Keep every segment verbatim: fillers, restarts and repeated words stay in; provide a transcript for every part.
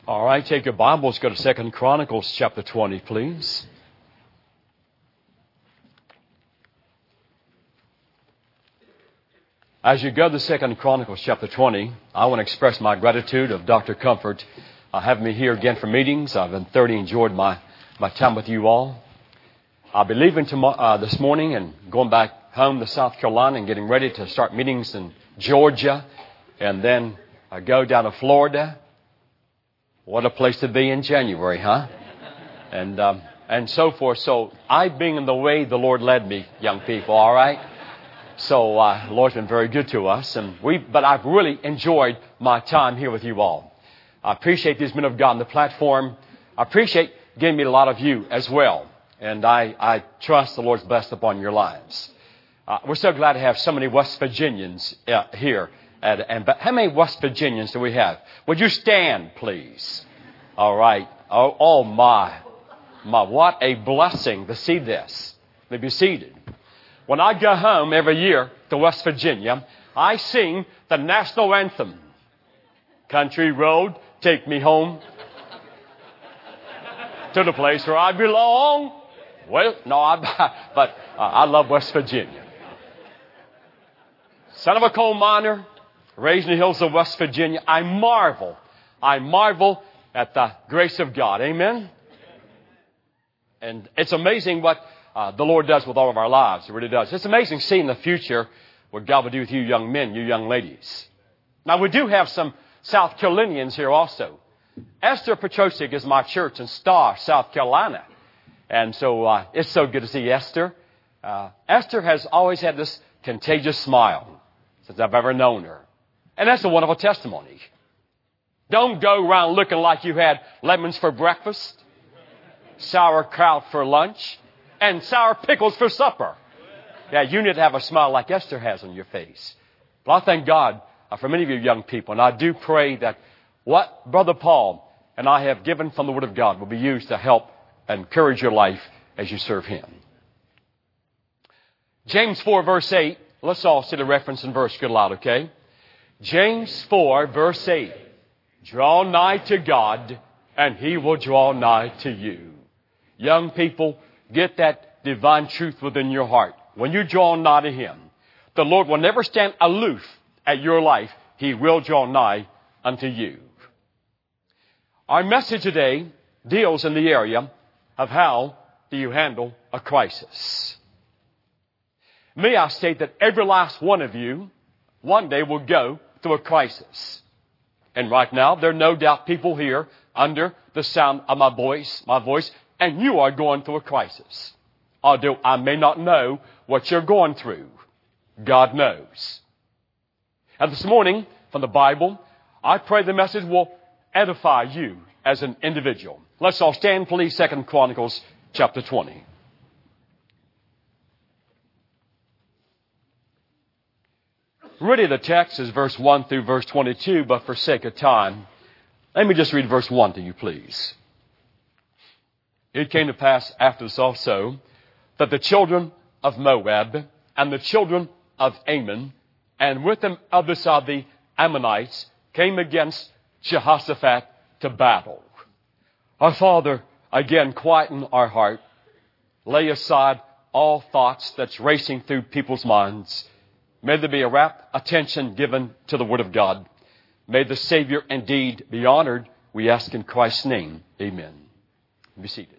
All right, take your Bibles, go to Second Chronicles chapter twenty, please. As you go to Second Chronicles chapter twenty, I want to express my gratitude of Doctor Comfort uh, having me here again for meetings. I've been thoroughly enjoyed my, my time with you all. I'll be leaving tomorrow, uh, this morning and going back home to South Carolina and getting ready to start meetings in Georgia, and then I go down to Florida. What a place to be in January, huh? And um, and so forth. So I being in the way the Lord led me, young people, all right? So uh, the Lord's been very good to us. and we. But I've really enjoyed my time here with you all. I appreciate these men of God on the platform. I appreciate getting me a lot of you as well. And I, I trust the Lord's blessed upon your lives. Uh, we're so glad to have so many West Virginians uh, here. And, and how many West Virginians do we have? Would you stand, please? All right. Oh, oh my. My, what a blessing to see this. To be seated. When I go home every year to West Virginia, I sing the national anthem. Country road, take me home to the place where I belong. Well, no, I, but uh, I love West Virginia. Son of a coal miner, raised in the hills of West Virginia, I marvel. I marvel at the grace of God. Amen? And it's amazing what uh, the Lord does with all of our lives. It really does. It's amazing seeing the future, what God will do with you young men, you young ladies. Now, we do have some South Carolinians here also. Esther Petrosic is my church in Star, South Carolina. And so uh, it's so good to see Esther. Uh, Esther has always had this contagious smile since I've ever known her. And that's a wonderful testimony. Don't go around looking like you had lemons for breakfast, sauerkraut for lunch, and sour pickles for supper. Yeah, you need to have a smile like Esther has on your face. But I thank God uh, for many of you young people, and I do pray that what Brother Paul and I have given from the Word of God will be used to help and encourage your life as you serve Him. James four, verse eight. Let's all see the reference and verse good loud, okay? James four, verse eight. Draw nigh to God, and He will draw nigh to you. Young people, get that divine truth within your heart. When you draw nigh to Him, the Lord will never stand aloof at your life. He will draw nigh unto you. Our message today deals in the area of how do you handle a crisis. May I state that every last one of you one day will go through a crisis. And right now, there are no doubt people here under the sound of my voice, my voice, and you are going through a crisis. Although I may not know what you're going through, God knows. And this morning, from the Bible, I pray the message will edify you as an individual. Let's all stand, please. Second Chronicles chapter twenty. Really, the text is verse one through verse twenty-two, but for sake of time, let me just read verse one to you, please. It came to pass after this also that the children of Moab and the children of Ammon, and with them others of the Ammonites, came against Jehoshaphat to battle. Our Father, again, quieten our heart. Lay aside all thoughts that's racing through people's minds. May there be a rapt attention given to the Word of God. May the Savior indeed be honored. We ask in Christ's name. Amen. Be seated.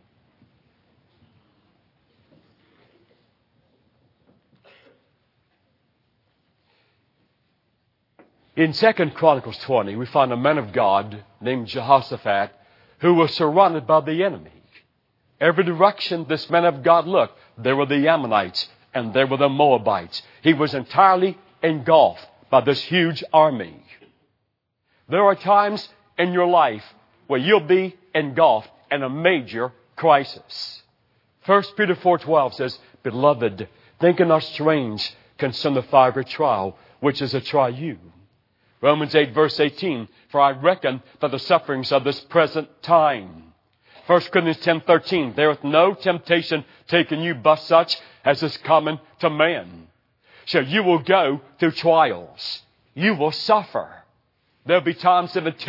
In Second Chronicles twenty, we find a man of God named Jehoshaphat who was surrounded by the enemy. Every direction this man of God looked, there were the Ammonites and there were the Moabites. He was entirely engulfed by this huge army. There are times in your life where you'll be engulfed in a major crisis. First Peter four twelve says, Beloved, think not strange concerning the fiery trial, which is to try you. Romans eight verse eighteen, for I reckon that the sufferings of this present time. First Corinthians ten thirteen, there is no temptation taken you but such as is common to man. So you will go through trials. You will suffer. There'll be times of intense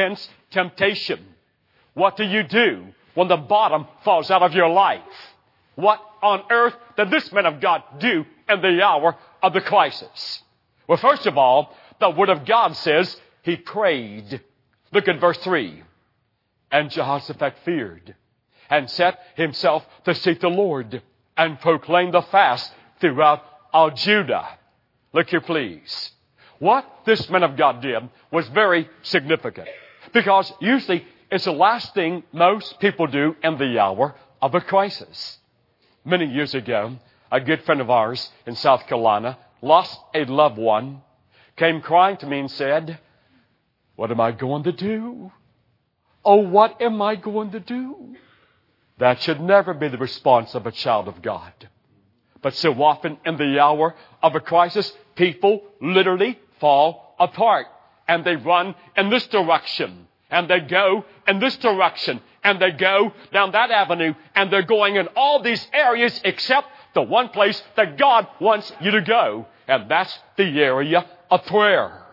temptation? What do you do when the bottom falls out of your life? What on earth did this man of God do in the hour of the crisis? Well, first of all, the Word of God says he prayed. Look at verse three. And Jehoshaphat feared and set himself to seek the Lord and proclaim the fast throughout all Judah. Look here, please. What this man of God did was very significant, because usually it's the last thing most people do in the hour of a crisis. Many years ago, a good friend of ours in South Carolina lost a loved one, came crying to me and said, "What am I going to do? Oh, what am I going to do?" That should never be the response of a child of God. But so often in the hour of a crisis, people literally fall apart. And they run in this direction. And they go in this direction. And they go down that avenue. And they're going in all these areas except the one place that God wants you to go. And that's the area of prayer.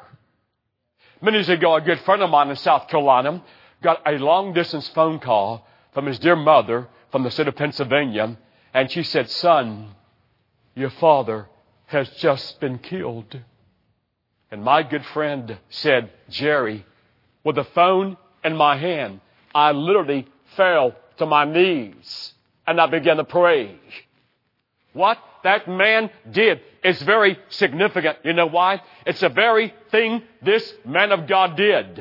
Many years ago, a good friend of mine in South Carolina got a long-distance phone call from his dear mother from the state of Pennsylvania. And she said, "Son, your father has just been killed." And my good friend said, "Jerry, with the phone in my hand, I literally fell to my knees and I began to pray." What that man did is very significant. You know why? It's the very thing this man of God did.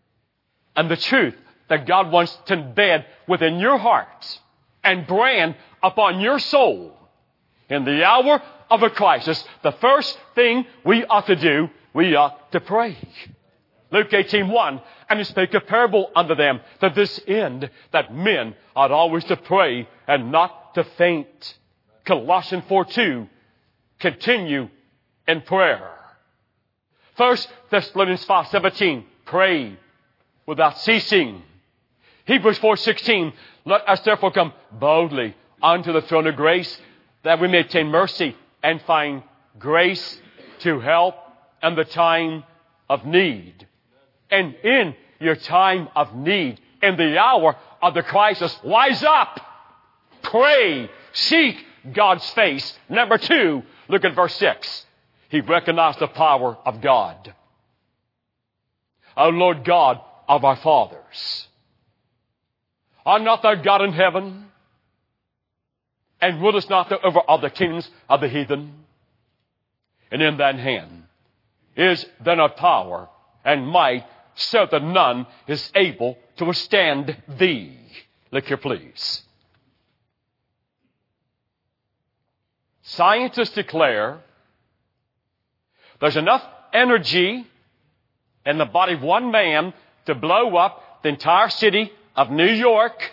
And the truth that God wants to embed within your heart and brand upon your soul in the hour of a crisis, the first thing we ought to do, we ought to pray. Luke eighteen one, "And he spake a parable unto them to this end, that men ought always to pray and not to faint." Colossians four two, continue in prayer. First Thessalonians five seventeen, pray without ceasing. Hebrews four sixteen, "Let us therefore come boldly unto the throne of grace, that we may obtain mercy and find grace to help in the time of need." And in your time of need, in the hour of the crisis, wise up, pray, seek God's face. Number two, look at verse six. He recognized the power of God. "O Lord God of our fathers, are not thou God in heaven? And rulest not thou over all the kingdoms of the heathen? And in thine hand is then a power and might, so that none is able to withstand thee." Look here, please. Scientists declare there's enough energy in the body of one man to blow up the entire city of New York,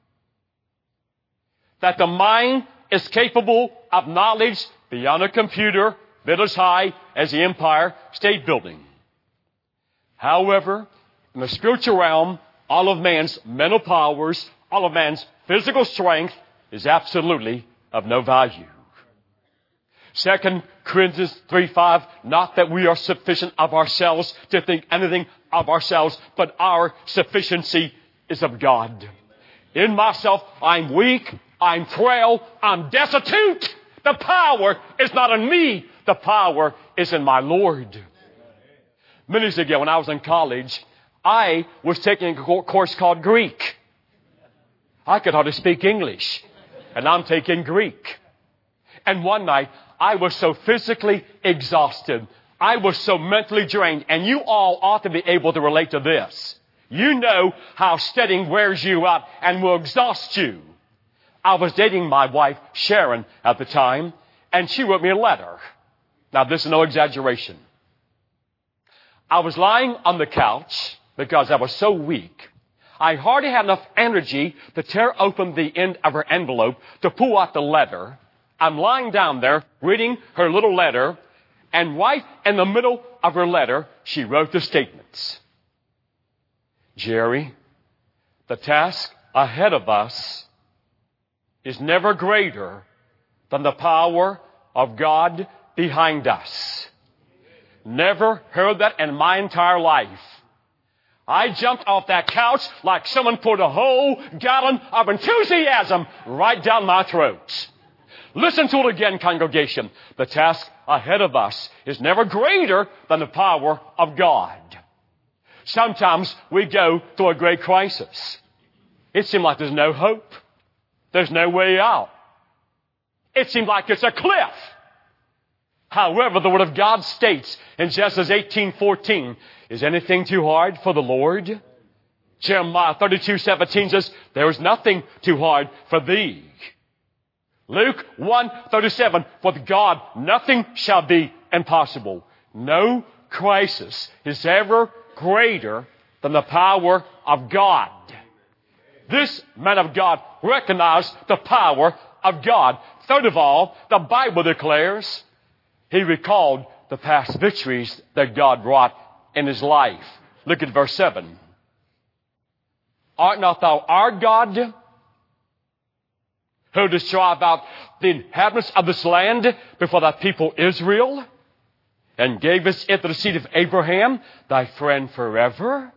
that the mind is capable of knowledge beyond a computer built as high as the Empire State Building. However, in the spiritual realm, all of man's mental powers, all of man's physical strength is absolutely of no value. Second Corinthians three five, "Not that we are sufficient of ourselves to think anything of ourselves, but our sufficiency is of God. In myself, I'm weak, I'm frail, I'm destitute. The power is not in me. The power is in my Lord." Many years ago, when I was in college, I was taking a course called Greek. I could hardly speak English, and I'm taking Greek. And one night, I was so physically exhausted. I was so mentally drained. And you all ought to be able to relate to this. You know how studying wears you out and will exhaust you. I was dating my wife, Sharon, at the time, and she wrote me a letter. Now, this is no exaggeration. I was lying on the couch because I was so weak. I hardly had enough energy to tear open the end of her envelope to pull out the letter. I'm lying down there reading her little letter, and right in the middle of her letter, she wrote the statements. "Jerry, the task ahead of us is never greater than the power of God behind us." Never heard that in my entire life. I jumped off that couch like someone poured a whole gallon of enthusiasm right down my throat. Listen to it again, congregation. The task ahead of us is never greater than the power of God. Sometimes we go through a great crisis. It seems like there's no hope. There's no way out. It seems like it's a cliff. However, the Word of God states in Genesis eighteen fourteen, is anything too hard for the Lord? Jeremiah thirty-two seventeen says, there is nothing too hard for thee. Luke one thirty-seven, with God nothing shall be impossible. No crisis is ever greater than the power of God. This man of God recognized the power of God. Third of all, the Bible declares he recalled the past victories that God wrought in his life. Look at verse seven. Art not thou our God, who didst drive out the inhabitants of this land before thy people Israel, and gavest it to the seed of Abraham, thy friend forever?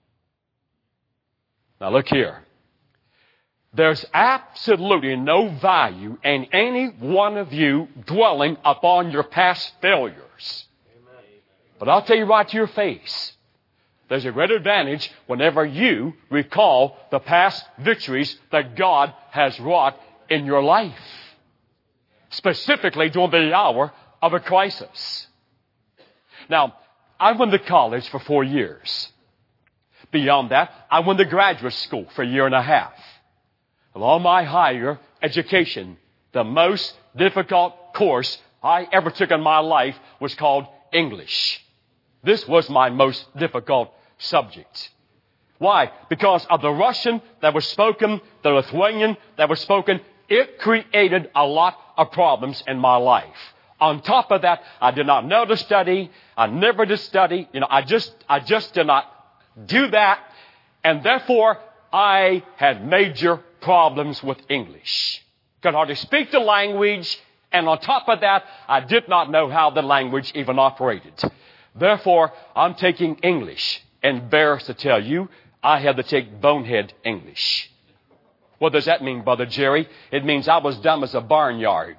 Now look here. There's absolutely no value in any one of you dwelling upon your past failures. Amen. But I'll tell you right to your face, there's a great advantage whenever you recall the past victories that God has wrought in your life. Specifically during the hour of a crisis. Now, I went to college for four years. Beyond that, I went to graduate school for a year and a half. Of all my higher education, the most difficult course I ever took in my life was called English. This was my most difficult subject. Why? Because of the Russian that was spoken, the Lithuanian that was spoken, it created a lot of problems in my life. On top of that, I did not know to study. I never did study. You know, I just, I just did not do that. And therefore, I had major problems with English. Could hardly speak the language, and on top of that, I did not know how the language even operated. Therefore, I'm taking English. Embarrassed to tell you, I had to take bonehead English. What does that mean, Brother Jerry? It means I was dumb as a barnyard.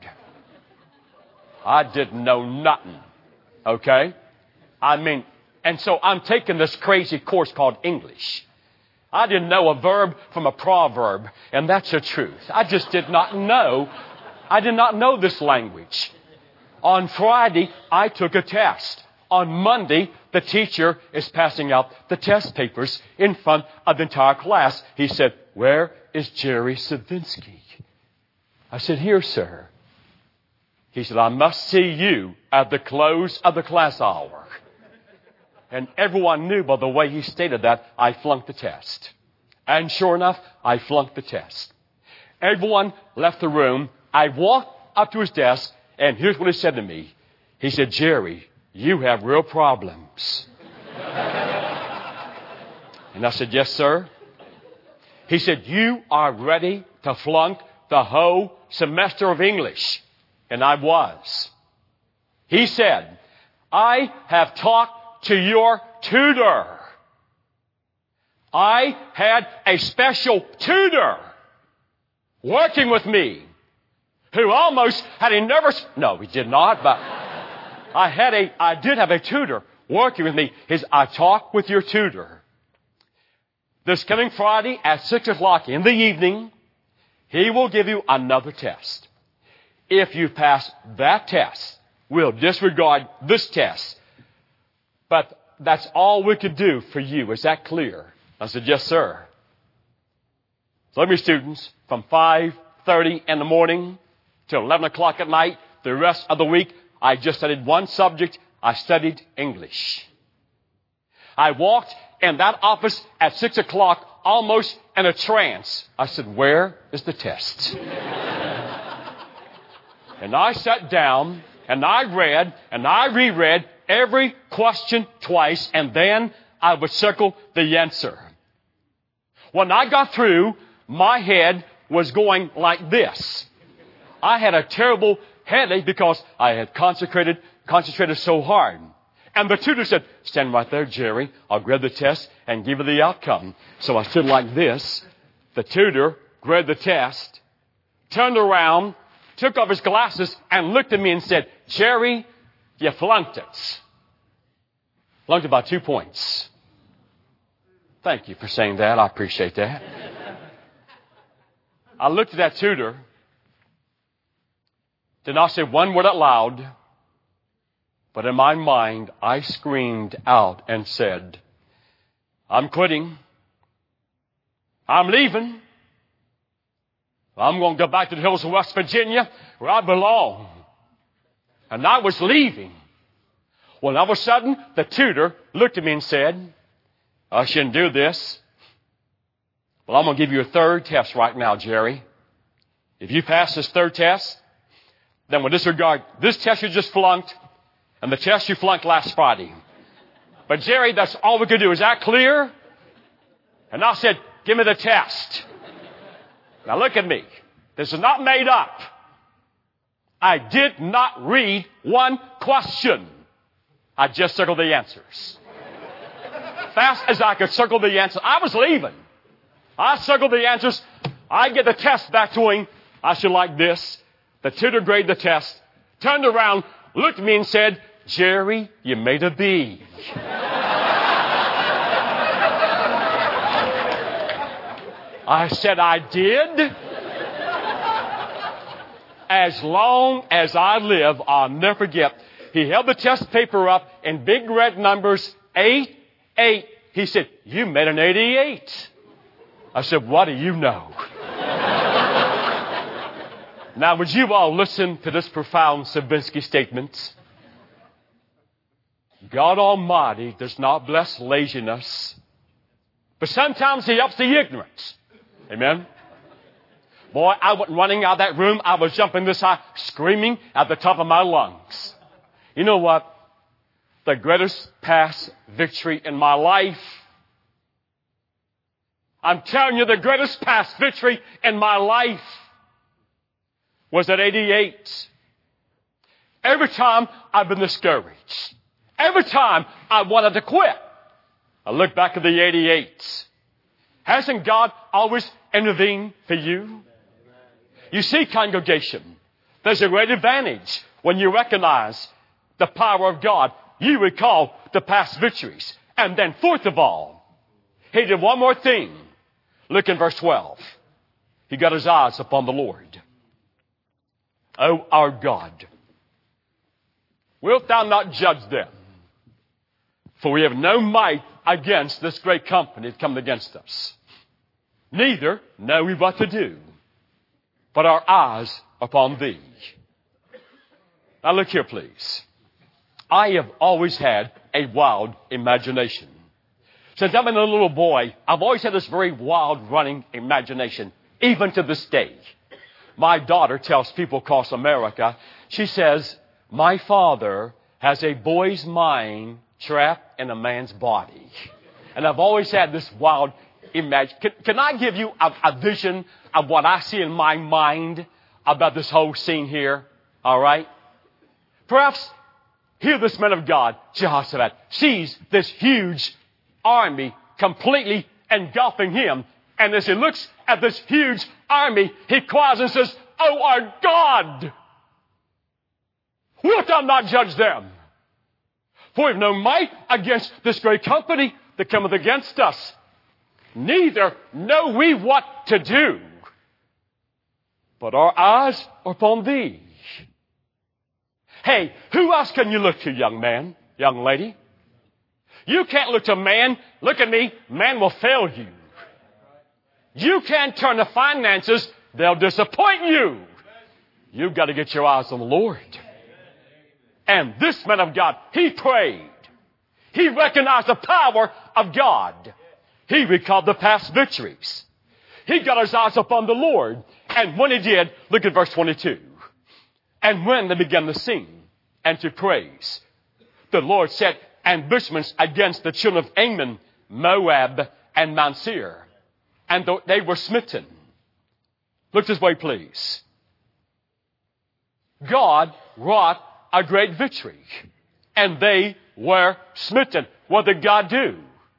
I didn't know nothing. Okay? I mean, and so I'm taking this crazy course called English. I didn't know a verb from a proverb, and that's the truth. I just did not know. I did not know this language. On Friday, I took a test. On Monday, the teacher is passing out the test papers in front of the entire class. He said, "Where is Jerry Savinsky?" I said, "Here, sir." He said, "I must see you at the close of the class hour." And everyone knew by the way he stated that I flunked the test. And sure enough, I flunked the test. Everyone left the room. I walked up to his desk, and here's what he said to me. He said, "Jerry, you have real problems." And I said, "Yes, sir." He said, "You are ready to flunk the whole semester of English." And I was. He said, "I have talked to your tutor." I had a special tutor working with me who almost had a nervous, no, he did not, but I had a, I did have a tutor working with me. His, I talked with your tutor. This coming Friday at six o'clock in the evening, he will give you another test. If you pass that test, we'll disregard this test. But that's all we could do for you. Is that clear? I said, "Yes, sir." So let me, students, from five thirty in the morning till eleven o'clock at night, the rest of the week, I just studied one subject. I studied English. I walked in that office at six o'clock almost in a trance. I said, "Where is the test?" And I sat down and I read and I reread every question twice, and then I would circle the answer. When I got through, my head was going like this. I had a terrible headache because I had concentrated, concentrated so hard. And the tutor said, stand right there, Jerry. I'll grab the test and give you the outcome. So I stood like this. The tutor grabbed the test, turned around, took off his glasses, and looked at me and said, Jerry, you flunked it. Flunked it by two points. Thank you for saying that. I appreciate that. I looked at that tutor, did not say one word out loud, but in my mind, I screamed out and said, I'm quitting. I'm leaving. I'm going to go back to the hills of West Virginia where I belong. And I was leaving. Well, all of a sudden, the tutor looked at me and said, I shouldn't do this. Well, I'm going to give you a third test right now, Jerry. If you pass this third test, then we'll disregard this test you just flunked and the test you flunked last Friday. But, Jerry, that's all we could do. Is that clear? And I said, give me the test. Now, look at me. This is not made up. I did not read one question. I just circled the answers. Fast as I could circle the answers. I was leaving. I circled the answers. I get the test back to him. I should like this. The tutor graded the test, turned around, looked at me and said, Jerry, you made a B. I said, I did. As long as I live, I'll never forget. He held the test paper up in big red numbers, eight, eight. He said, you made an eighty-eight. I said, what do you know? Now, would you all listen to this profound Sabinsky statement? God Almighty does not bless laziness, but sometimes He helps the ignorant. Amen? Boy, I went running out of that room. I was jumping this high, screaming at the top of my lungs. You know what? The greatest past victory in my life, I'm telling you, the greatest past victory in my life was at eighty-eight. Every time I've been discouraged, every time I wanted to quit, I look back at the eighty-eight. Hasn't God always intervened for you? You see, congregation, there's a great advantage when you recognize the power of God. You recall the past victories. And then fourth of all, He did one more thing. Look in verse twelve. He got his eyes upon the Lord. O our God, wilt thou not judge them? For we have no might against this great company that come against us. Neither know we what to do, but our eyes upon thee. Now look here, please. I have always had a wild imagination. Since I've been a little boy, I've always had this very wild running imagination, even to this day. My daughter tells people across America, she says, my father has a boy's mind trapped in a man's body. And I've always had this wild imagination. Can, can I give you a, a vision of what I see in my mind about this whole scene here? All right? Perhaps here this man of God, Jehoshaphat, sees this huge army completely engulfing him. And as he looks at this huge army, he cries and says, oh, our God, wilt thou not judge them? For we have no might against this great company that cometh against us. Neither know we what to do, but our eyes are upon thee. Hey, who else can you look to, young man, young lady? You can't look to man. Look at me. Man will fail you. You can't turn to finances. They'll disappoint you. You've got to get your eyes on the Lord. And this man of God, he prayed. He recognized the power of God. He recalled the past victories. He got his eyes upon the Lord. And when he did, look at verse twenty-two. And when they began to sing and to praise, the Lord set ambushments against the children of Ammon, Moab, and Mount Seir. And they were smitten. Look this way, please. God wrought a great victory. and they were smitten. What did God do?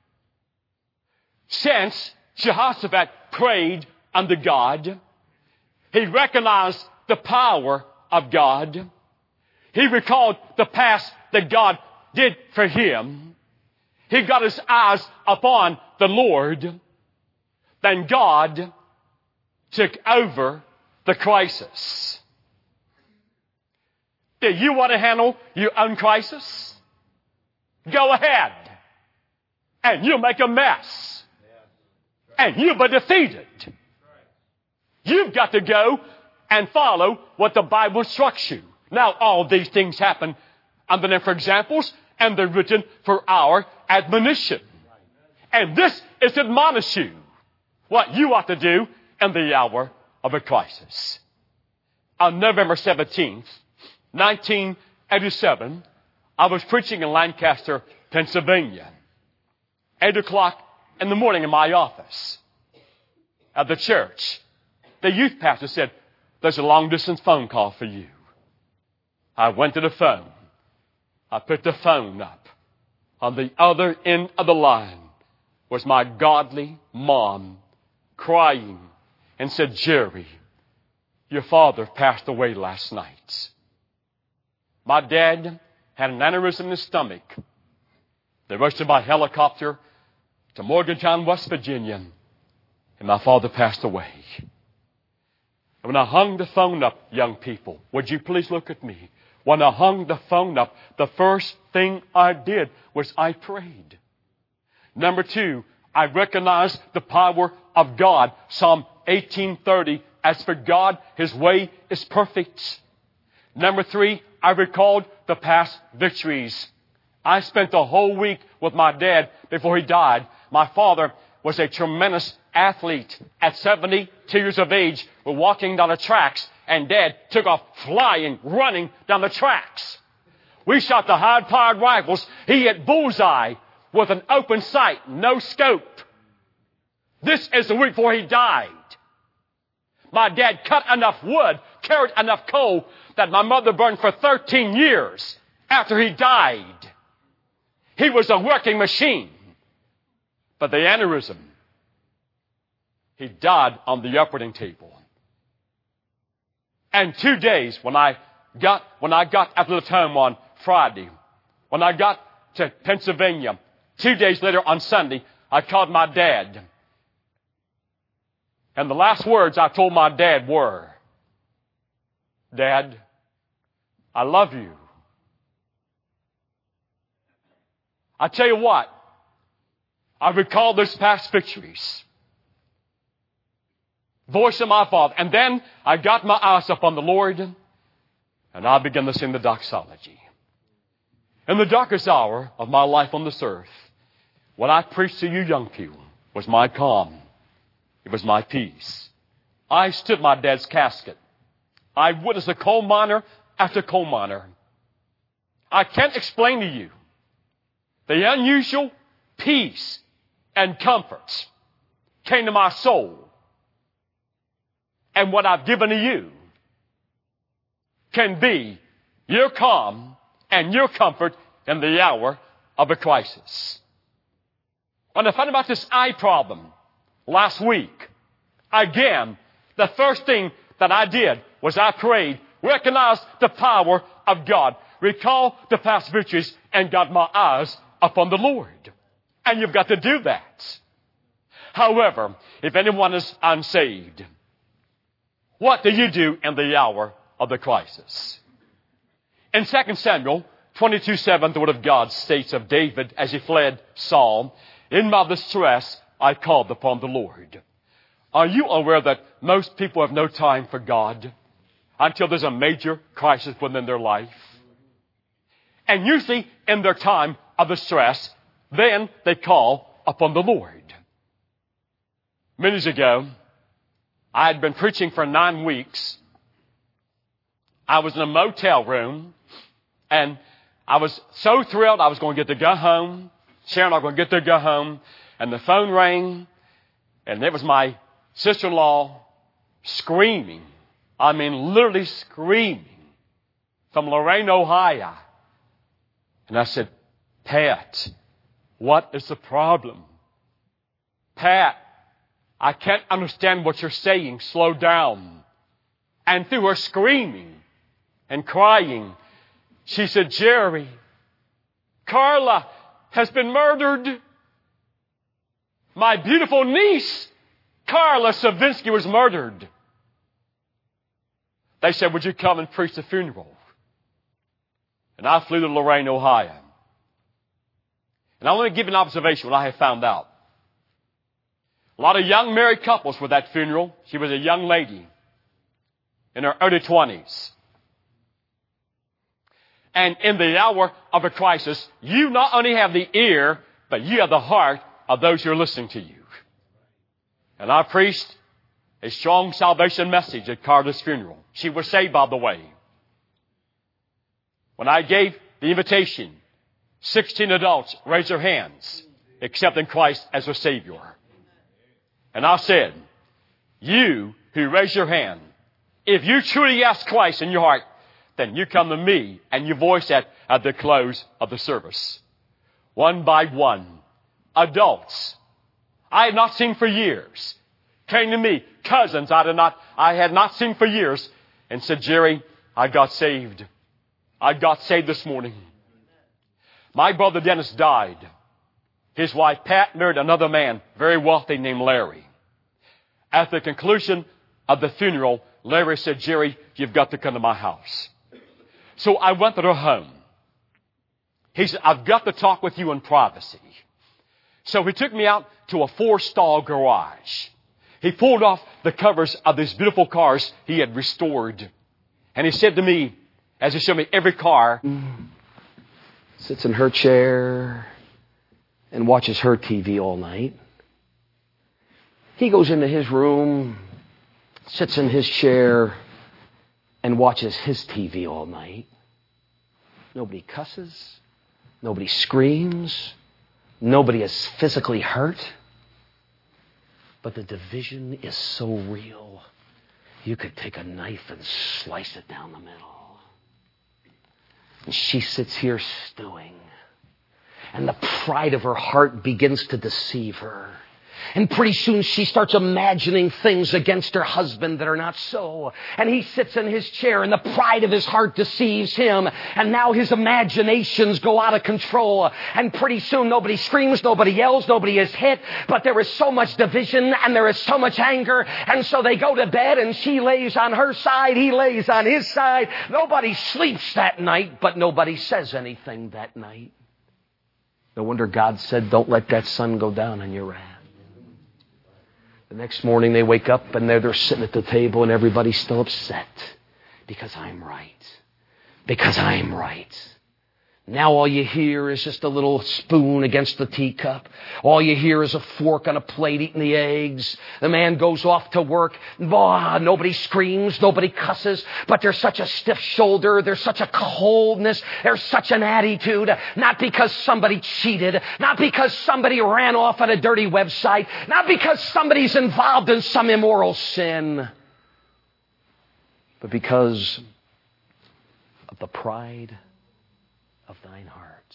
Since Jehoshaphat prayed unto God, he recognized the power of God. He recalled the past that God did for him. He got his eyes upon the Lord. Then God took over the crisis. Do you want to handle your own crisis? Go ahead. And you'll make a mess. And you'll be defeated. You've got to go and follow what the Bible instructs you. Now, all these things happen under them for examples, and they're written for our admonition. And this is to admonish you what you ought to do in the hour of a crisis. On November seventeenth, nineteen eighty-seven, I was preaching in Lancaster, Pennsylvania. Eight o'clock in the morning in my office at the church. The youth pastor said, there's a long-distance phone call for you. I went to the phone. I put the phone up. On the other end of the line was my godly mom crying and said, Jerry, your father passed away last night. My dad had an aneurysm in his stomach. They rushed him by helicopter to Morgantown, West Virginia, and my father passed away. And when I hung the phone up, young people, would you please look at me? When I hung the phone up, the first thing I did was I prayed. Number two, I recognized the power of God. Psalm eighteen thirty, as for God, his way is perfect. Number three, I recalled the past victories. I spent the whole week with my dad before he died. My father was a tremendous athlete. At seventy-two years of age, we're walking down the tracks, and Dad took off flying, running down the tracks. We shot the high-powered rifles. He hit bullseye with an open sight, no scope. This is the week before he died. My dad cut enough wood, carried enough coal that my mother burned for thirteen years after he died. He was a working machine. But the aneurysm, he died on the operating table. And two days when I got, when I got at the home on Friday, when I got to Pennsylvania, two days later on Sunday, I called my dad. And the last words I told my dad were, Dad, I love you. I tell you what, I recall those past victories. Voice of my Father. And then I got my eyes up on the Lord, and I began to sing the doxology. In the darkest hour of my life on this earth, what I preached to you young people was my calm. It was my peace. I stood at my dad's casket. I witnessed a coal miner after coal miner. I can't explain to you the unusual peace and comforts came to my soul. And what I've given to you can be your calm and your comfort in the hour of a crisis. When I found about this eye problem last week, again, the first thing that I did was I prayed, recognized the power of God, recall the past victories, and got my eyes upon the Lord. And you've got to do that. However, if anyone is unsaved, what do you do in the hour of the crisis? In Second Samuel twenty-two seven, the Word of God states of David as he fled Saul, in my distress I called upon the Lord. Are you aware that most people have no time for God until there's a major crisis within their life? And usually in their time of distress, then they call upon the Lord. Many years ago, I had been preaching for nine weeks. I was in a motel room, and I was so thrilled I was going to get to go home. Sharon and I were going to get to go home, and the phone rang, and it was my sister-in-law screaming. I mean, literally screaming from Lorain, Ohio. And I said, Pat, what is the problem? Pat, I can't understand what you're saying. Slow down. And through her screaming and crying, she said, Jerry, Carla has been murdered. My beautiful niece, Carla Savinsky, was murdered. They said, would you come and preach the funeral? And I flew to Lorain, Ohio. And I want to give an observation what I have found out. A lot of young married couples were at that funeral. She was a young lady in her early twenties. And in the hour of a crisis, you not only have the ear, but you have the heart of those who are listening to you. And I preached a strong salvation message at Carla's funeral. She was saved, by the way. When I gave the invitation, sixteen adults raised their hands, accepting Christ as their Savior. And I said, you who raise your hand, if you truly ask Christ in your heart, then you come to me and you voice that at the close of the service. One by one, adults I had not seen for years came to me, cousins I had not, I had not seen for years, and said, Jerry, I got saved. I got saved this morning. My brother Dennis died. His wife Pat married another man, very wealthy, named Larry. At the conclusion of the funeral, Larry said, Jerry, you've got to come to my house. So I went to their home. He said, I've got to talk with you in privacy. So he took me out to a four-stall garage. He pulled off the covers of these beautiful cars he had restored. And he said to me, as he showed me every car, sits in her chair and watches her T V all night. He goes into his room, sits in his chair, and watches his T V all night. Nobody cusses. Nobody screams. Nobody is physically hurt. But the division is so real, you could take a knife and slice it down the middle. And she sits here stewing. And the pride of her heart begins to deceive her. And pretty soon she starts imagining things against her husband that are not so. And he sits in his chair and the pride of his heart deceives him. And now his imaginations go out of control. And pretty soon nobody screams, nobody yells, nobody is hit. But there is so much division and there is so much anger. And so they go to bed and she lays on her side, he lays on his side. Nobody sleeps that night, but nobody says anything that night. No wonder God said, don't let that sun go down on your wrath. The next morning they wake up and they're, they're sitting at the table and everybody's still upset. Because I'm right. Because I'm right. Now all you hear is just a little spoon against the teacup. All you hear is a fork on a plate eating the eggs. The man goes off to work. Bah, nobody screams. Nobody cusses. But there's such a stiff shoulder. There's such a coldness. There's such an attitude. Not because somebody cheated. Not because somebody ran off on a dirty website. Not because somebody's involved in some immoral sin. But because of the pride of thine heart.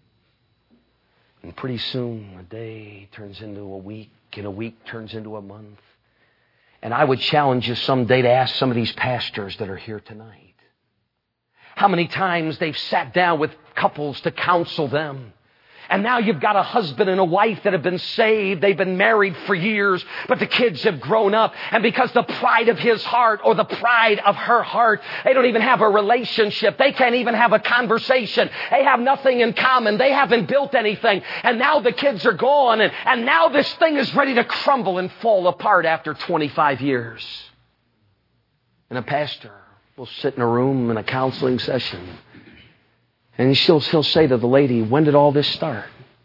And pretty soon a day turns into a week, and a week turns into a month. And I would challenge you someday to ask some of these pastors that are here tonight how many times they've sat down with couples to counsel them. And now you've got a husband and a wife that have been saved. They've been married for years, but the kids have grown up. And because the pride of his heart or the pride of her heart, they don't even have a relationship. They can't even have a conversation. They have nothing in common. They haven't built anything. And now the kids are gone. And, and now this thing is ready to crumble and fall apart after twenty-five years. And a pastor will sit in a room in a counseling session. And she'll, he'll say to the lady, when did all this start?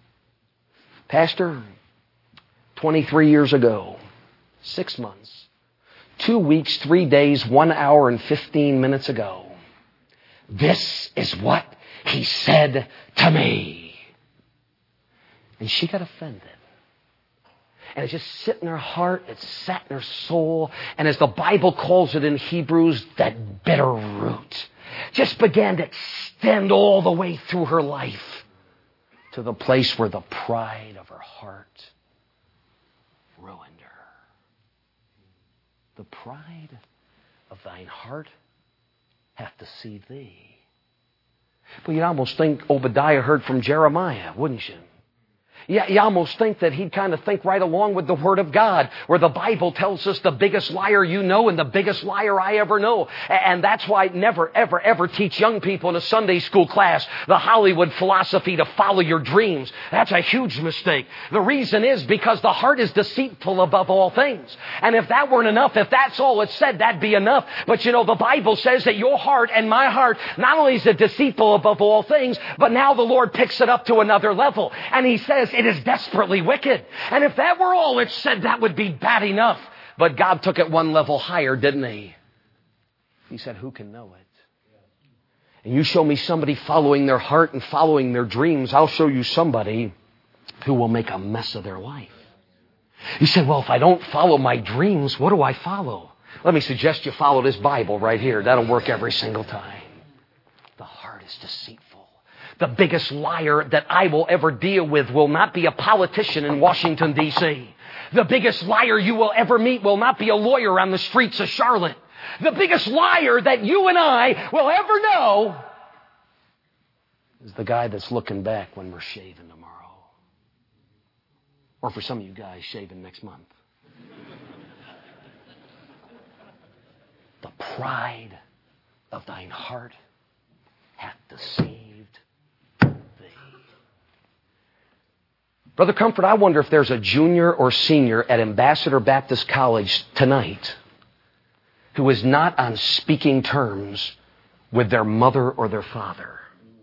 Pastor, twenty-three years ago, six months, two weeks, three days, one hour and fifteen minutes ago. This is what he said to me. And she got offended. And it just sit in her heart, it sat in her soul. And as the Bible calls it in Hebrews, that bitter root just began to extend all the way through her life to the place where the pride of her heart ruined her. The pride of thine heart hath deceived thee. Well, you'd almost think Obadiah heard from Jeremiah, wouldn't you? You, you almost think that he'd kind of think right along with the Word of God, where the Bible tells us the biggest liar you know and the biggest liar I ever know. And that's why I never, ever, ever teach young people in a Sunday school class the Hollywood philosophy to follow your dreams. That's a huge mistake. The reason is because the heart is deceitful above all things. And if that weren't enough, if that's all it said, that'd be enough. But you know, the Bible says that your heart and my heart, not only is it deceitful above all things, but now the Lord picks it up to another level. And He says, it is desperately wicked. And if that were all it said, that would be bad enough. But God took it one level higher, didn't He? He said, who can know it? And you show me somebody following their heart and following their dreams, I'll show you somebody who will make a mess of their life. You say, well, if I don't follow my dreams, what do I follow? Let me suggest you follow this Bible right here. That'll work every single time. The heart is deceitful. The biggest liar that I will ever deal with will not be a politician in Washington, D C The biggest liar you will ever meet will not be a lawyer on the streets of Charlotte. The biggest liar that you and I will ever know is the guy that's looking back when we're shaving tomorrow. Or for some of you guys, shaving next month. The pride of thine heart hath deceived thee. Brother Comfort, I wonder if there's a junior or senior at Ambassador Baptist College tonight who is not on speaking terms with their mother or their father.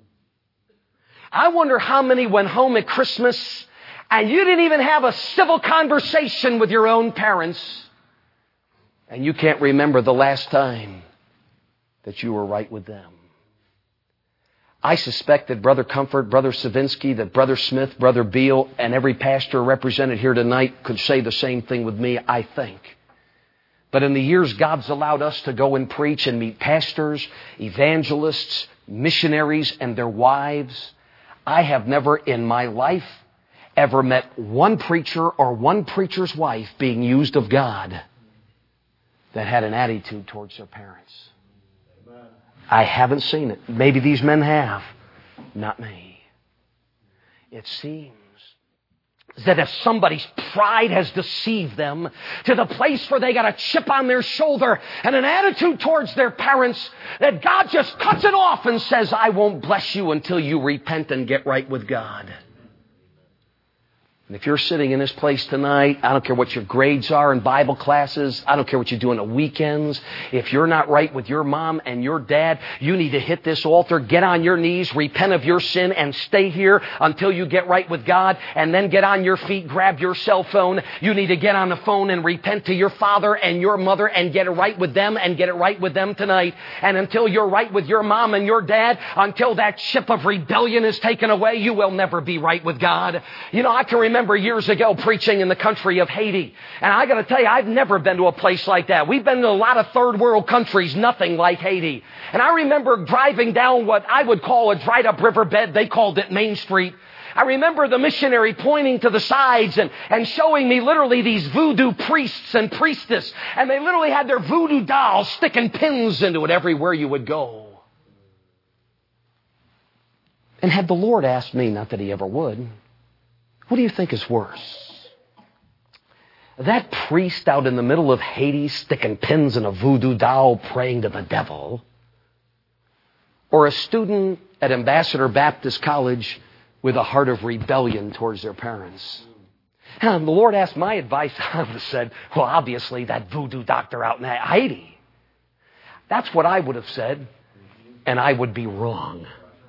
I wonder how many went home at Christmas and you didn't even have a civil conversation with your own parents, and you can't remember the last time that you were right with them. I suspect that Brother Comfort, Brother Savinsky, that Brother Smith, Brother Beal, and every pastor represented here tonight could say the same thing with me, I think. But in the years God's allowed us to go and preach and meet pastors, evangelists, missionaries, and their wives, I have never in my life ever met one preacher or one preacher's wife being used of God that had an attitude towards their parents. I haven't seen it. Maybe these men have. Not me. It seems that if somebody's pride has deceived them to the place where they got a chip on their shoulder and an attitude towards their parents, that God just cuts it off and says, I won't bless you until you repent and get right with God. And if you're sitting in this place tonight, I don't care what your grades are in Bible classes. I don't care what you do on the weekends. If you're not right with your mom and your dad, you need to hit this altar, get on your knees, repent of your sin, and stay here until you get right with God. And then get on your feet, grab your cell phone. You need to get on the phone and repent to your father and your mother and get it right with them and get it right with them tonight. And until you're right with your mom and your dad, until that chip of rebellion is taken away, you will never be right with God. You know, I can remember remember years ago preaching in the country of Haiti. And I got to tell you, I've never been to a place like that. We've been to a lot of third world countries, nothing like Haiti. And I remember driving down what I would call a dried up riverbed. They called it Main Street. I remember the missionary pointing to the sides and, and showing me literally these voodoo priests and priestess. And they literally had their voodoo dolls sticking pins into it everywhere you would go. And had the Lord asked me, not that He ever would, what do you think is worse? That priest out in the middle of Haiti sticking pins in a voodoo doll praying to the devil, or a student at Ambassador Baptist College with a heart of rebellion towards their parents? And the Lord asked my advice. I would have said, well, obviously that voodoo doctor out in Haiti. That's what I would have said, and I would be wrong.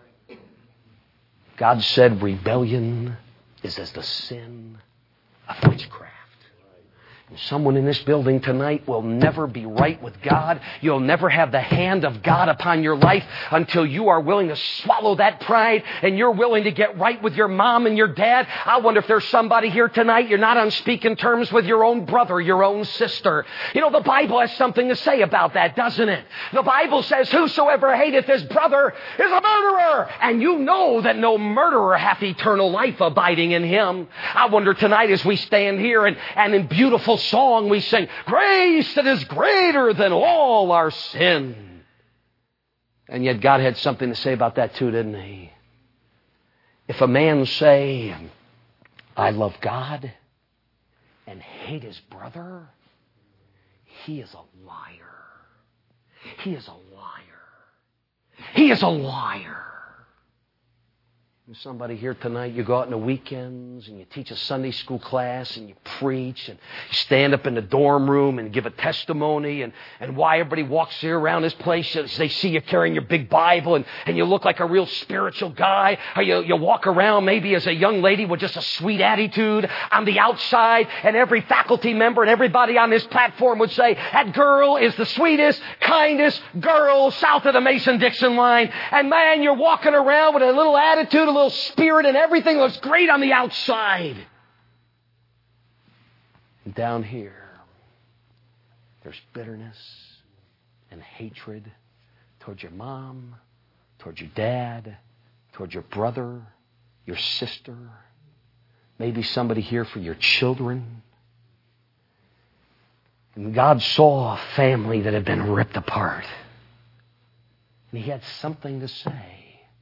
God said rebellion is as the sin of witchcraft. Someone in this building tonight will never be right with God. You'll never have the hand of God upon your life until you are willing to swallow that pride and you're willing to get right with your mom and your dad. I wonder if there's somebody here tonight, you're not on speaking terms with your own brother, your own sister. You know, the Bible has something to say about that, doesn't it? The Bible says, whosoever hateth his brother is a murderer. And you know that no murderer hath eternal life abiding in him. I wonder tonight as we stand here and, and in beautiful song we sing, grace that is greater than all our sin. And yet God had something to say about that too, didn't he? If a man say, I love God and hate his brother, he is a liar. He is a liar. He is a liar. Somebody here tonight, you go out on the weekends and you teach a Sunday school class and you preach and you stand up in the dorm room and give a testimony and, and why everybody walks here around this place, they see you carrying your big Bible and, and you look like a real spiritual guy, or you, you walk around maybe as a young lady with just a sweet attitude on the outside, and every faculty member and everybody on this platform would say, that girl is the sweetest, kindest girl south of the Mason-Dixon line. And man, you're walking around with a little attitude, a little spirit, and everything looks great on the outside. And down here, there's bitterness and hatred towards your mom, towards your dad, towards your brother, your sister, maybe somebody here for your children. And God saw a family that had been ripped apart. And He had something to say.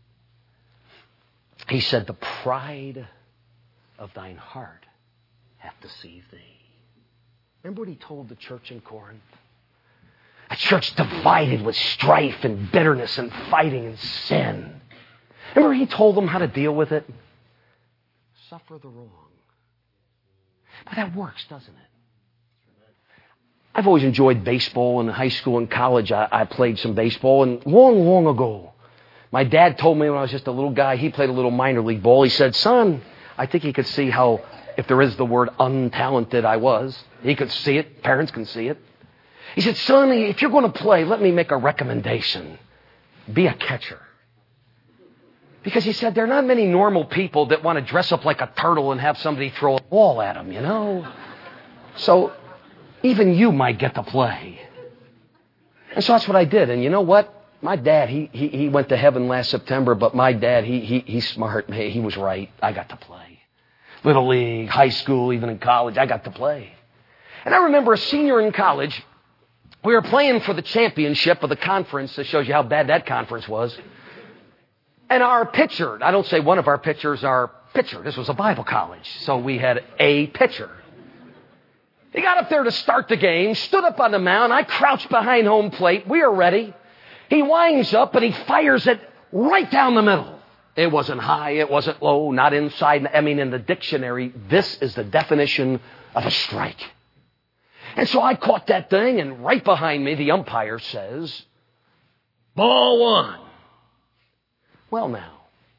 He said, the pride of thine heart hath deceived thee. Remember what He told the church in Corinth? A church divided with strife and bitterness and fighting and sin. Remember He told them how to deal with it? Suffer the wrong. But that works, doesn't it? I've always enjoyed baseball. In high school and college, I, I played some baseball. And long, long ago, my dad told me when I was just a little guy, he played a little minor league ball. He said, son, I think he could see how, if there is the word untalented, I was. He could see it. Parents can see it. He said, son, if you're going to play, let me make a recommendation. Be a catcher. Because he said, there are not many normal people that want to dress up like a turtle and have somebody throw a ball at them, you know. So even you might get to play. And so that's what I did. And you know what? My dad, he, he, he went to heaven last September, but my dad, he, he, he's smart. He was right. I got to play. Little league, high school, even in college, I got to play. And I remember a senior in college, we were playing for the championship of the conference. That shows you how bad that conference was. And our pitcher, I don't say one of our pitchers, our pitcher, this was a Bible college, so we had a pitcher. He got up there to start the game, stood up on the mound. I crouched behind home plate. We are ready. He winds up and he fires it right down the middle. It wasn't high, it wasn't low, not inside. I mean, in the dictionary, this is the definition of a strike. And so I caught that thing, and right behind me, the umpire says, ball one. Well, now,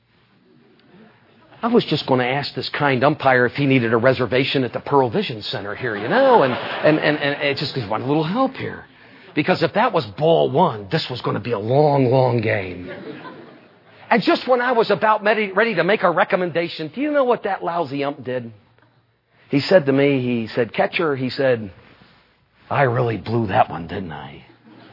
I was just going to ask this kind umpire if he needed a reservation at the Pearl Vision Center here, you know, and, and, and, and it just wanted a little help here. Because if that was ball one, this was going to be a long, long game. And just when I was about ready, ready to make a recommendation, do you know what that lousy ump did? He said to me, he said, catcher, he said, I really blew that one, didn't I?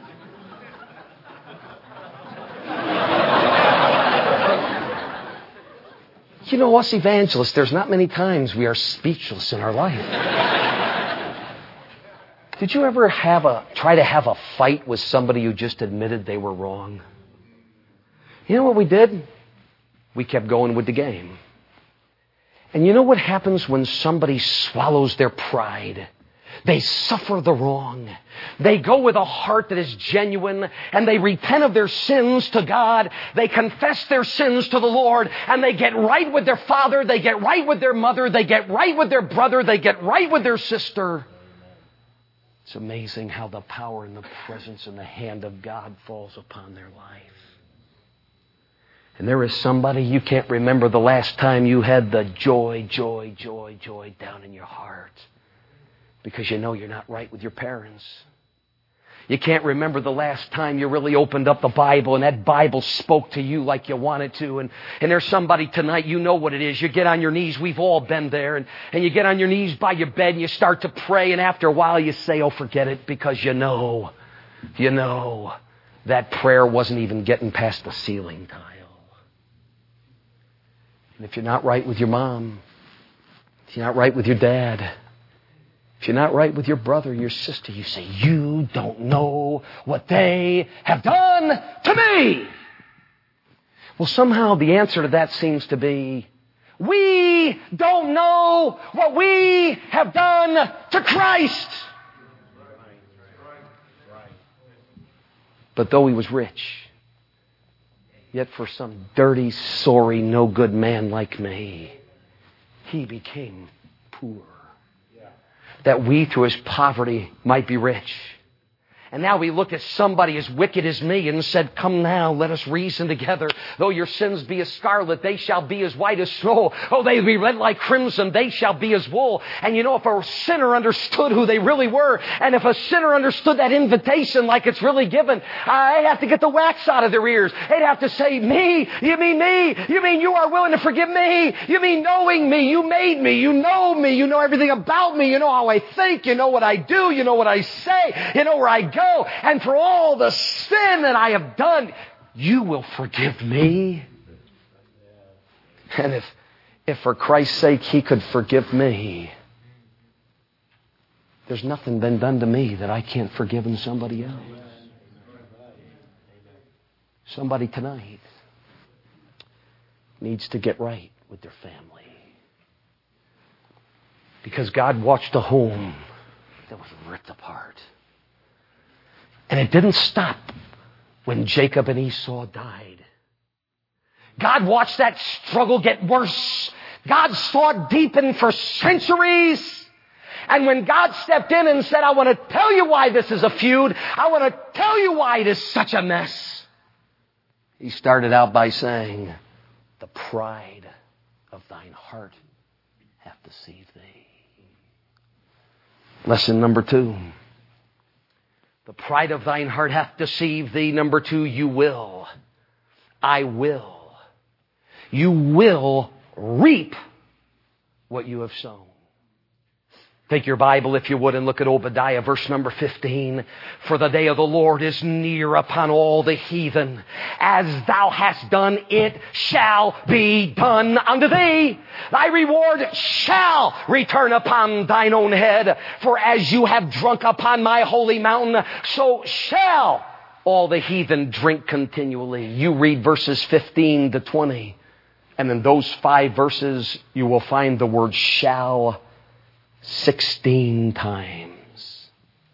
You know, us evangelists, there's not many times we are speechless in our life. Did you ever have a try to have a fight with somebody who just admitted they were wrong? You know what we did? We kept going with the game. And you know what happens when somebody swallows their pride? They suffer the wrong. They go with a heart that is genuine, and they repent of their sins to God. They confess their sins to the Lord, and they get right with their father. They get right with their mother. They get right with their brother. They get right with their sister. It's amazing how the power and the presence and the hand of God falls upon their life. And there is somebody, you can't remember the last time you had the joy, joy, joy, joy down in your heart. because you know you're not right with your parents. You can't remember the last time you really opened up the Bible and that Bible spoke to you like you wanted to. And, and there's somebody tonight, you know what it is. You get on your knees. We've all been there. And, and you get on your knees by your bed and you start to pray. And after a while you say, oh, forget it, because you know, you know that prayer wasn't even getting past the ceiling tile. And if you're not right with your mom, if you're not right with your dad, if you're not right with your brother, your sister, you say, you don't know what they have done to me. Well, somehow the answer to that seems to be, we don't know what we have done to Christ. But though he was rich, yet for some dirty, sorry, no good man like me, he became poor, that we through his poverty might be rich. And now we look at somebody as wicked as me and said, come now, let us reason together. Though your sins be as scarlet, they shall be as white as snow. Oh, they be red like crimson, they shall be as wool. And you know, if a sinner understood who they really were, and if a sinner understood that invitation like it's really given, I'd have to get the wax out of their ears. They'd have to say, me? You mean me? You mean you are willing to forgive me? You mean knowing me? You made me. You know me. You know everything about me. You know how I think. You know what I do. You know what I say. You know where I go. Go. And for all the sin that I have done, you will forgive me. And if, if for Christ's sake he could forgive me, there's nothing been done to me that I can't forgive in somebody else. Somebody tonight needs to get right with their family. Because God watched a home that was ripped apart. And it didn't stop when Jacob and Esau died. God watched that struggle get worse. God saw it deepen for centuries. And when God stepped in and said, I want to tell you why this is a feud. I want to tell you why it is such a mess. He started out by saying, the pride of thine heart hath deceived thee. Lesson number two. The pride of thine heart hath deceived thee. Number two, you will. I will. You will reap what you have sown. Take your Bible, if you would, and look at Obadiah, verse number fifteen. For the day of the Lord is near upon all the heathen. As thou hast done, it shall be done unto thee. Thy reward shall return upon thine own head. For as you have drunk upon my holy mountain, so shall all the heathen drink continually. You read verses fifteen to twenty. And in those five verses, you will find the word shall sixteen times.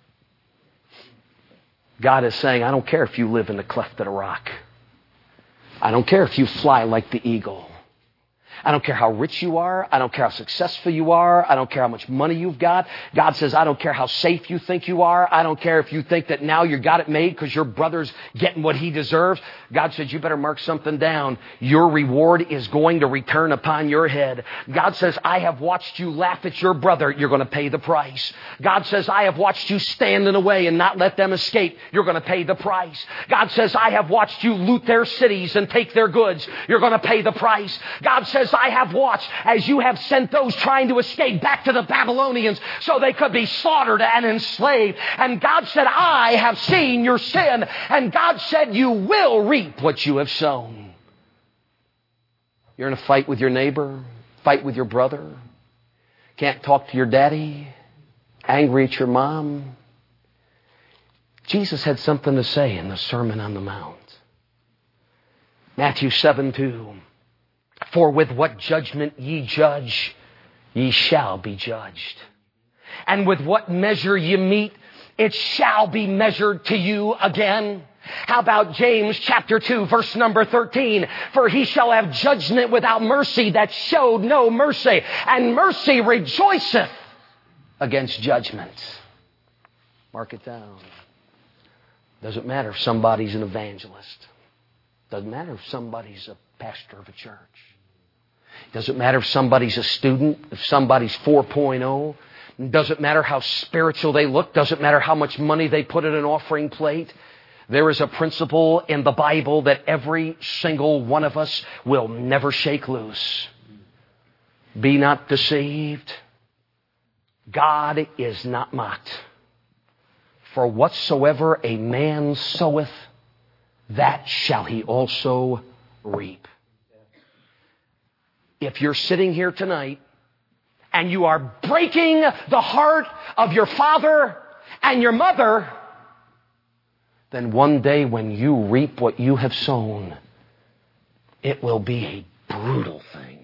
God is saying, I don't care if you live in the cleft of the rock. I don't care if you fly like the eagle. I don't care how rich you are. I don't care how successful you are. I don't care how much money you've got. God says, I don't care how safe you think you are. I don't care if you think that now you got it made because your brother's getting what he deserves. God says, you better mark something down. Your reward is going to return upon your head. God says, I have watched you laugh at your brother. You're going to pay the price. God says, I have watched you stand in the way and not let them escape. You're going to pay the price. God says, I have watched you loot their cities and take their goods. You're going to pay the price. God says, I have watched as you have sent those trying to escape back to the Babylonians so they could be slaughtered and enslaved. And God said, I have seen your sin. And God said, you will reap what you have sown. You're in a fight with your neighbor, fight with your brother, can't talk to your daddy, angry at your mom. Jesus had something to say in the Sermon on the Mount. Matthew seven two. For with what judgment ye judge, ye shall be judged. And with what measure ye meet, it shall be measured to you again. How about James chapter two, verse number thirteen? For he shall have judgment without mercy that showed no mercy. And mercy rejoiceth against judgment. Mark it down. Doesn't matter if somebody's an evangelist. Doesn't matter if somebody's a pastor of a church. Doesn't matter if somebody's a student, if somebody's four point oh. Doesn't matter how spiritual they look. Doesn't matter how much money they put in an offering plate. There is a principle in the Bible that every single one of us will never shake loose. Be not deceived. God is not mocked. For whatsoever a man soweth, that shall he also reap. If you're sitting here tonight and you are breaking the heart of your father and your mother, then one day when you reap what you have sown, it will be a brutal thing.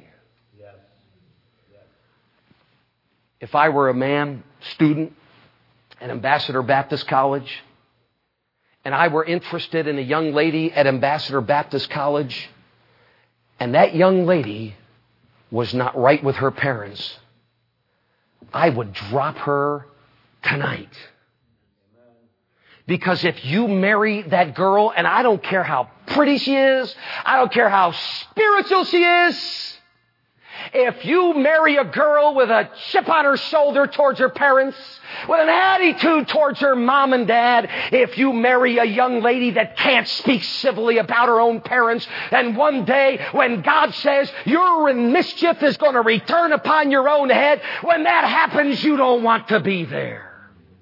If I were a man, student, at Ambassador Baptist College, and I were interested in a young lady at Ambassador Baptist College, and that young lady was not right with her parents, I would drop her tonight. Because if you marry that girl, and I don't care how pretty she is, I don't care how spiritual she is, if you marry a girl with a chip on her shoulder towards her parents, with an attitude towards her mom and dad, if you marry a young lady that can't speak civilly about her own parents, and one day when God says your mischief is going to return upon your own head, when that happens, you don't want to be there.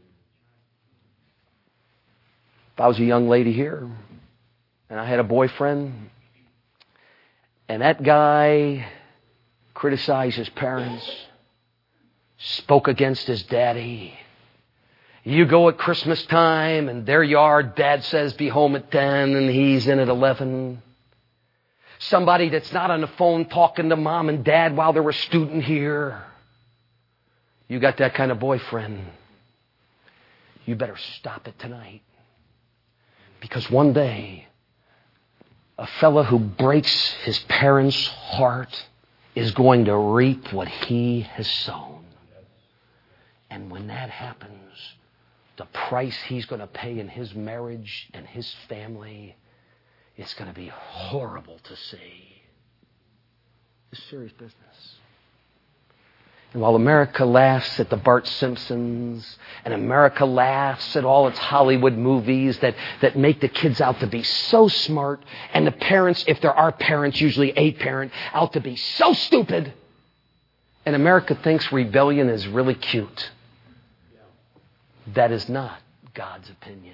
If I was a young lady here, and I had a boyfriend, and that guy criticized his parents, spoke against his daddy. You go at Christmas time and there you are, dad says be home at ten and he's in at eleven. Somebody that's not on the phone talking to mom and dad while they're a student here. You got that kind of boyfriend. You better stop it tonight. Because one day, a fella who breaks his parents' heart is going to reap what he has sown. And when that happens, the price he's going to pay in his marriage and his family, it's going to be horrible to see. It's serious business. And while America laughs at the Bart Simpsons, and America laughs at all its Hollywood movies that, that make the kids out to be so smart, and the parents, if there are parents, usually a parent, out to be so stupid, and America thinks rebellion is really cute. That is not God's opinion.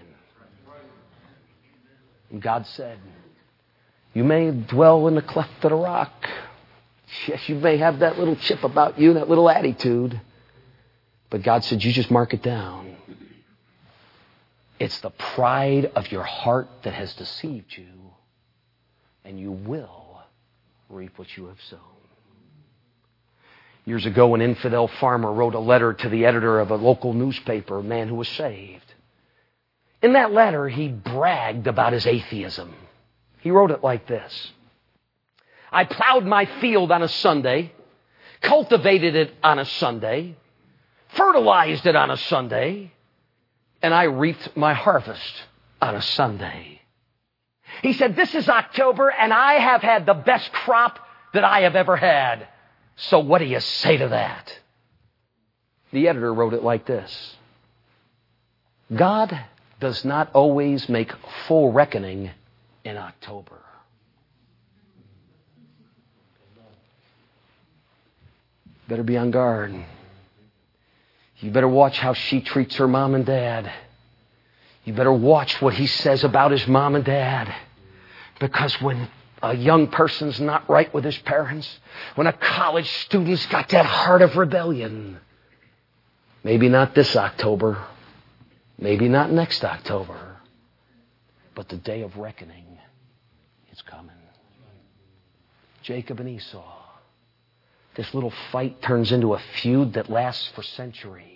And God said, you may dwell in the cleft of the rock. Yes, you may have that little chip about you, that little attitude. But God said, you just mark it down. It's the pride of your heart that has deceived you. And you will reap what you have sown. Years ago, an infidel farmer wrote a letter to the editor of a local newspaper, a man who was saved. In that letter, he bragged about his atheism. He wrote it like this. I plowed my field on a Sunday, cultivated it on a Sunday, fertilized it on a Sunday, and I reaped my harvest on a Sunday. He said, this is October, and I have had the best crop that I have ever had. So what do you say to that? The editor wrote it like this. God does not always make full reckoning in October. Better be on guard. You better watch how she treats her mom and dad. You better watch what he says about his mom and dad. Because when a young person's not right with his parents, when a college student's got that heart of rebellion, maybe not this October, maybe not next October, but the day of reckoning is coming. Jacob and Esau. This little fight turns into a feud that lasts for centuries.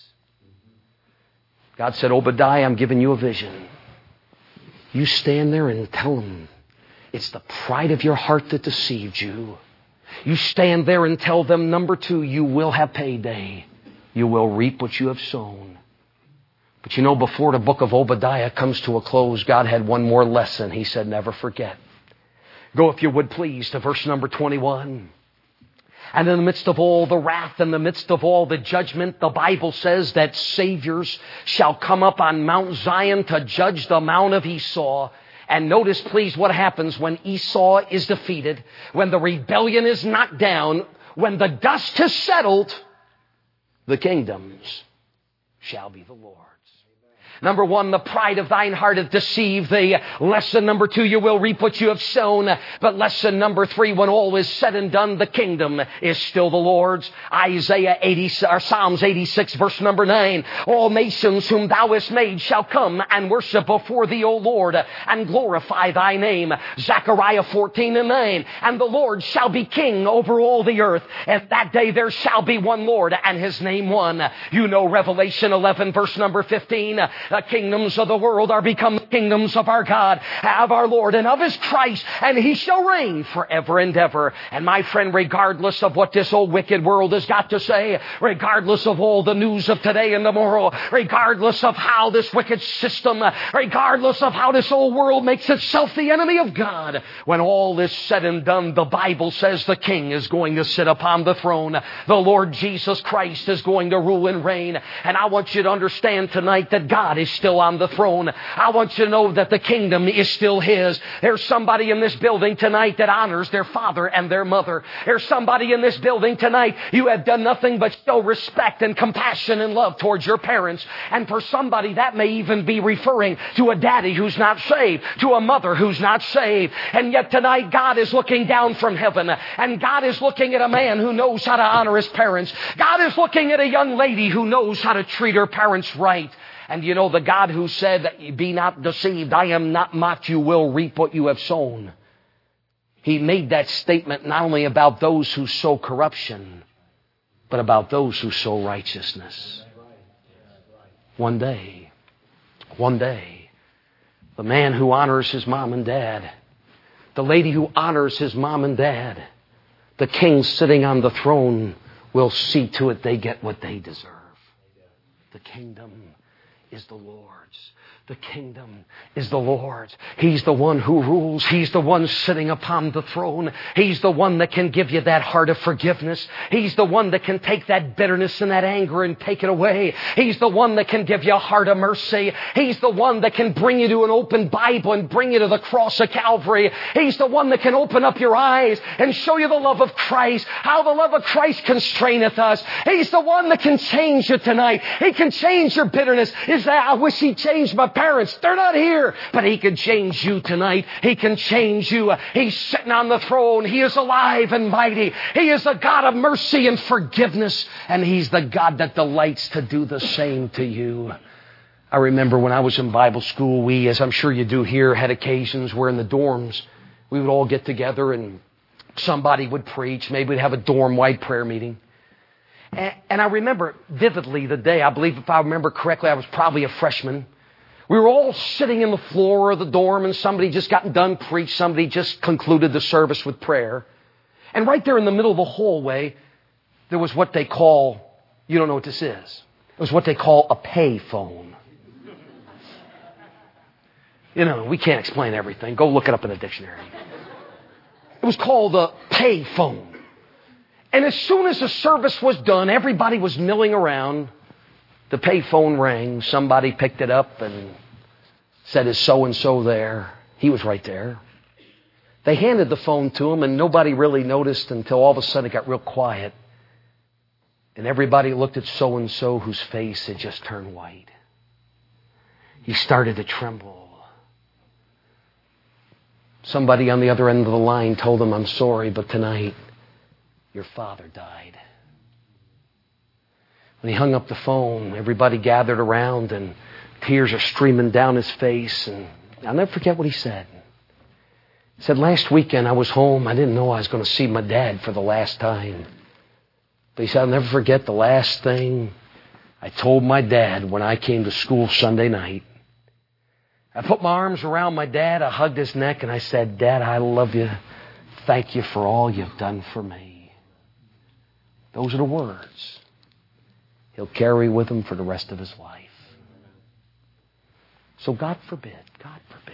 God said, Obadiah, I'm giving you a vision. You stand there and tell them it's the pride of your heart that deceived you. You stand there and tell them, number two, you will have payday. You will reap what you have sown. But you know, before the book of Obadiah comes to a close, God had one more lesson. He said, never forget. Go, if you would please, to verse number twenty-one. And in the midst of all the wrath, in the midst of all the judgment, the Bible says that saviors shall come up on Mount Zion to judge the Mount of Esau. And notice, please, what happens when Esau is defeated, when the rebellion is knocked down, when the dust has settled, the kingdoms shall be the Lord's. Number one, the pride of thine heart hath deceived thee. Lesson number two, you will reap what you have sown. But lesson number three, when all is said and done, the kingdom is still the Lord's. Isaiah eighty, or Psalms eighty-six, verse number nine. All nations whom thou hast made shall come and worship before thee, O Lord, and glorify thy name. Zechariah fourteen and nine. And the Lord shall be king over all the earth. And that day there shall be one Lord, and his name one. You know Revelation eleven, verse number fifteen. The kingdoms of the world are become the kingdoms of our God, of our Lord, and of His Christ, and He shall reign forever and ever. And my friend, regardless of what this old wicked world has got to say, regardless of all the news of today and tomorrow, regardless of how this wicked system, regardless of how this old world makes itself the enemy of God, when all is said and done, the Bible says the King is going to sit upon the throne. The Lord Jesus Christ is going to rule and reign. And I want you to understand tonight that God is still on the throne. I want you to know that the kingdom is still His. There's somebody in this building tonight that honors their father and their mother. There's somebody in this building tonight, you have done nothing but show respect and compassion and love towards your parents. And for somebody, that may even be referring to a daddy who's not saved, to a mother who's not saved. And yet tonight, God is looking down from heaven, and God is looking at a man who knows how to honor his parents. God is looking at a young lady who knows how to treat her parents right. And you know, the God who said, be not deceived, I am not mocked, you will reap what you have sown. He made that statement not only about those who sow corruption, but about those who sow righteousness. One day, one day, the man who honors his mom and dad, the lady who honors his mom and dad, the king sitting on the throne will see to it they get what they deserve. The kingdom is the Lord's. The kingdom is the Lord's. He's the one who rules. He's the one sitting upon the throne. He's the one that can give you that heart of forgiveness. He's the one that can take that bitterness and that anger and take it away. He's the one that can give you a heart of mercy. He's the one that can bring you to an open Bible and bring you to the cross of Calvary. He's the one that can open up your eyes and show you the love of Christ, how the love of Christ constraineth us. He's the one that can change you tonight. He can change your bitterness. Is that I wish He changed my parents. They're not here. But He can change you tonight. He can change you. He's sitting on the throne. He is alive and mighty. He is a God of mercy and forgiveness. And He's the God that delights to do the same to you. I remember when I was in Bible school, we, as I'm sure you do here, had occasions where in the dorms, we would all get together and somebody would preach. Maybe we'd have a dorm-wide prayer meeting. And I remember vividly the day, I believe if I remember correctly, I was probably a freshman. We were all sitting in the floor of the dorm and somebody just gotten done preached. Somebody just concluded the service with prayer. And right there in the middle of the hallway, there was what they call, you don't know what this is. It was what they call a pay phone. You know, we can't explain everything. Go look it up in a dictionary. It was called a pay phone. And as soon as the service was done, everybody was milling around. The pay phone rang. Somebody picked it up and said, is so-and-so there? He was right there. They handed the phone to him, and nobody really noticed until all of a sudden it got real quiet. And everybody looked at so-and-so whose face had just turned white. He started to tremble. Somebody on the other end of the line told him, I'm sorry, but tonight your father died. When he hung up the phone, everybody gathered around and tears are streaming down his face. And I'll never forget what he said. He said, last weekend I was home. I didn't know I was going to see my dad for the last time. But he said, I'll never forget the last thing I told my dad when I came to school Sunday night. I put my arms around my dad. I hugged his neck and I said, Dad, I love you. Thank you for all you've done for me. Those are the words he'll carry with him for the rest of his life. So God forbid, God forbid.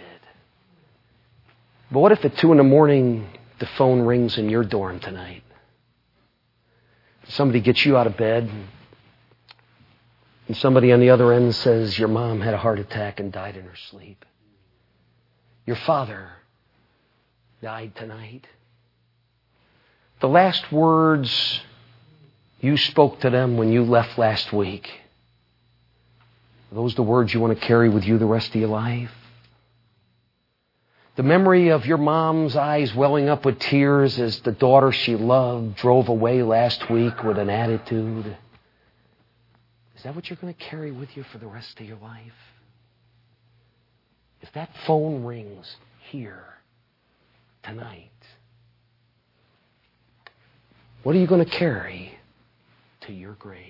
But what if at two in the morning the phone rings in your dorm tonight? Somebody gets you out of bed, and somebody on the other end says your mom had a heart attack and died in her sleep. Your father died tonight. The last words you spoke to them when you left last week, are those the words you want to carry with you the rest of your life? The memory of your mom's eyes welling up with tears as the daughter she loved drove away last week with an attitude. Is that what you're going to carry with you for the rest of your life? If that phone rings here tonight, what are you going to carry to your grave?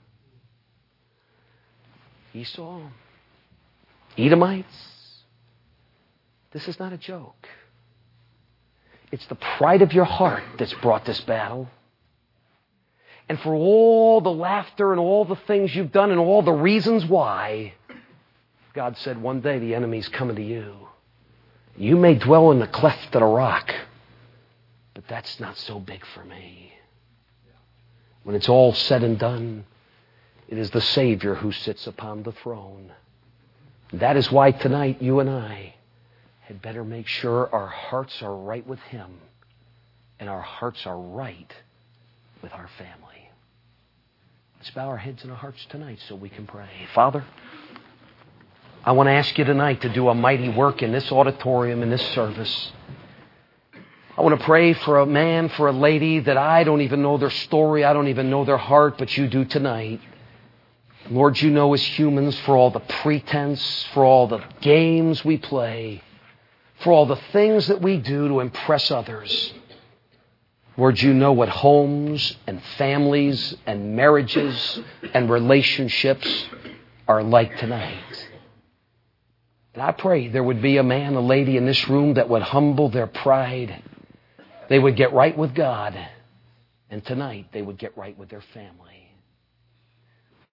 Esau? Edomites? This is not a joke. It's the pride of your heart that's brought this battle. And for all the laughter and all the things you've done and all the reasons why, God said one day the enemy's coming to you. You may dwell in the cleft of the rock, but that's not so big for me. When it's all said and done, it is the Savior who sits upon the throne. That is why tonight you and I had better make sure our hearts are right with Him and our hearts are right with our family. Let's bow our heads and our hearts tonight so we can pray. Father, I want to ask you tonight to do a mighty work in this auditorium, in this service. I want to pray for a man, for a lady that I don't even know their story, I don't even know their heart, but you do tonight. Lord, you know as humans, for all the pretense, for all the games we play, for all the things that we do to impress others. Lord, you know what homes and families and marriages and relationships are like tonight. And I pray there would be a man, a lady in this room that would humble their pride. They would get right with God. And tonight they would get right with their family.